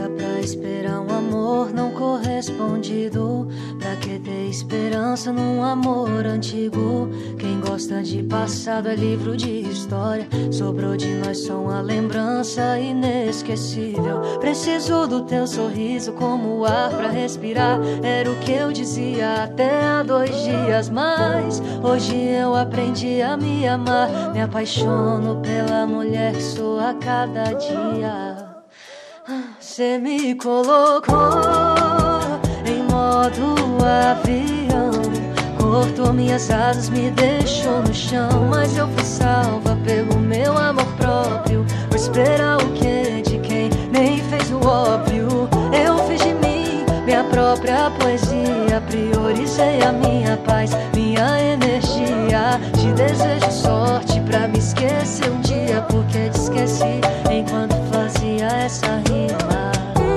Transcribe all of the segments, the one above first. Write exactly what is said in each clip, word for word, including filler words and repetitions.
paga pra esperar um amor não correspondido? Pra que ter esperança num amor antigo? Quem gosta de passado é livro de história. Sobrou de nós só uma lembrança inesquecível. Preciso do teu sorriso como o ar pra respirar. Era o que eu dizia até há dois dias. Mas hoje eu aprendi a me amar. Me apaixono pela mulher que sou a cada dia. Cê me colocou em modo avião, cortou minhas asas, me deixou no chão. Mas eu fui salva pelo meu amor próprio. Vou esperar o que de quem nem fez o óbvio. Eu fiz de mim minha própria poesia. Priorizei a minha paz, minha energia. Te desejo sorte pra me esquecer um dia, porque te esqueci enquanto fazia essa rima.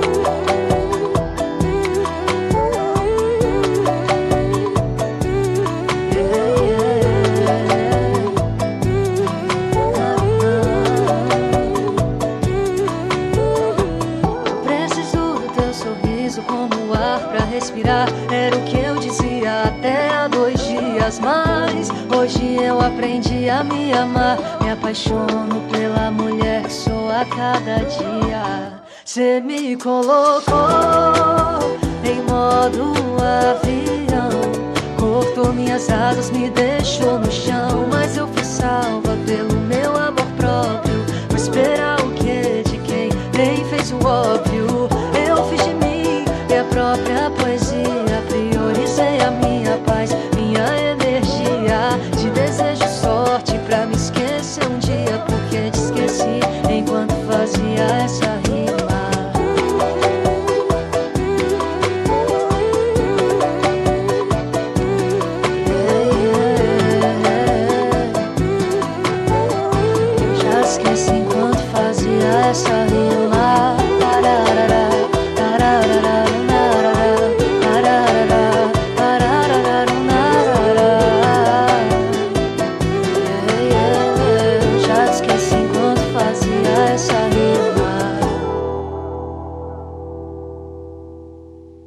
Como o ar pra respirar, era o que eu dizia até há dois dias. Mas hoje eu aprendi a me amar. Me apaixono pela mulher que sou a cada dia. Cê me colocou em modo avião, cortou minhas asas, me deixou no chão. Mas eu fui salva pelo